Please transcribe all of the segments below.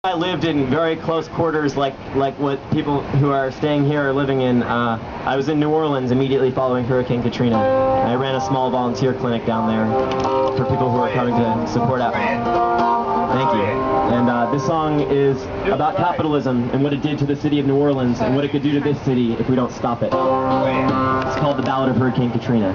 I lived in very close quarters, like what people who are staying here are living in. I was in New Orleans immediately following Hurricane Katrina. I ran a small volunteer clinic down there for people who are coming to support out. Thank you. And this song is about capitalism and what it did to the city of New Orleans and what it could do to this city if we don't stop it. It's called The Ballad of Hurricane Katrina.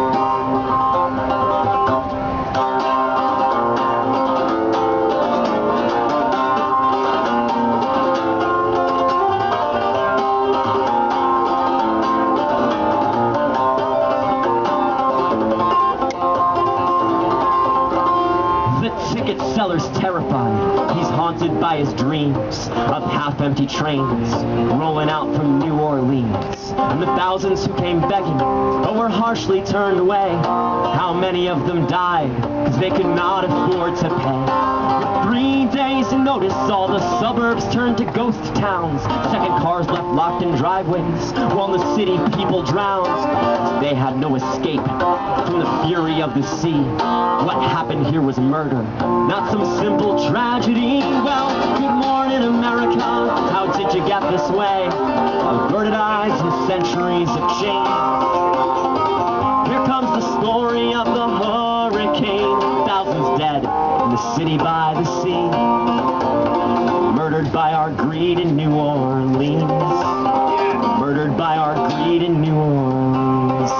Ticket seller's terrified. He's haunted by his dreams of half-empty trains rolling out from New Orleans. And the thousands who came begging but were harshly turned away, how many of them died because they could not afford to pay? With 3 days notice, all the suburbs turned to ghost towns. Second cars left locked in driveways while the city people drowned. They had no escape from the fury of the sea. What happened here was murder, not some simple tragedy. Well, good morning, America. How did you get this way? Averted eyes and centuries of change. Here comes the story of the hurricane. Thousands dead in the city by the sea. Murdered by our greed in New Orleans. Murdered by our greed in New Orleans.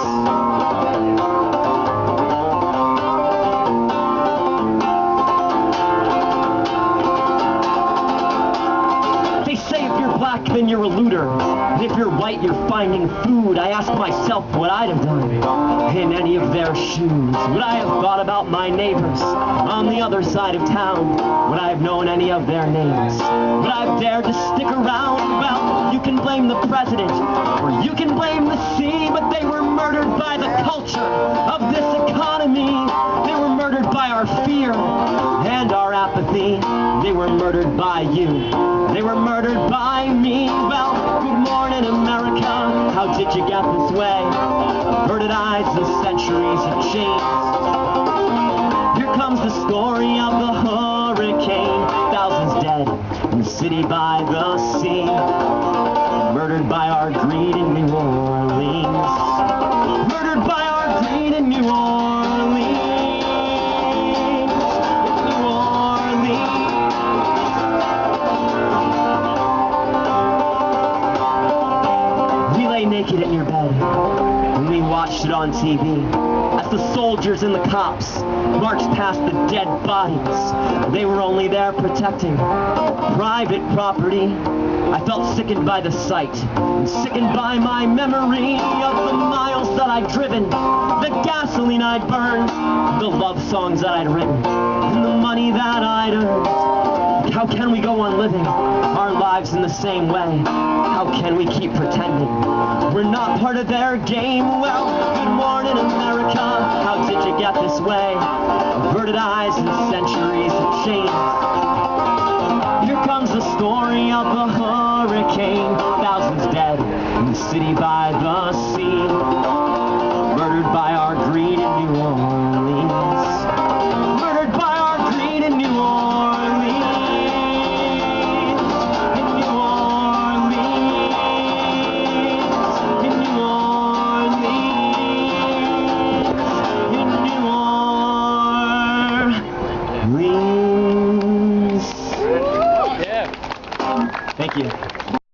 Black, then you're a looter. And if you're white, you're finding food. I ask myself what I'd have done in any of their shoes. Would I have thought about my neighbors on the other side of town? Would I have known any of their names? Would I have dared to stick around? Well, you can blame the president, or you can blame the sea, but they were murdered by the culture of this economy. They were murdered by our fear and our apathy. They were murdered by you. They were murdered by me. Well, good morning, America. How did you get this way? Averted eyes and centuries of change. Here comes the story of the hurricane. Thousands dead in the city by the sea. Murdered by our greed in New Orleans. Murdered by our greed in New Orleans. New Orleans. Naked in your bed, and we watched it on TV as the soldiers and the cops marched past the dead bodies. They were only there protecting private property. I felt sickened by the sight, and sickened by my memory of the miles that I'd driven, the gasoline I'd burned, the love songs that I'd written, and the money that I'd earned. How can we go on living our lives in the same way? How can we keep pretending we're not part of their game? Well, good morning, America. How did you get this way? Averted eyes and centuries of change. Here comes the story of the hurricane. Thousands dead in the city by the sea. Murdered by our greed in New Orleans. Murdered by our greed in New Orleans. Thank you.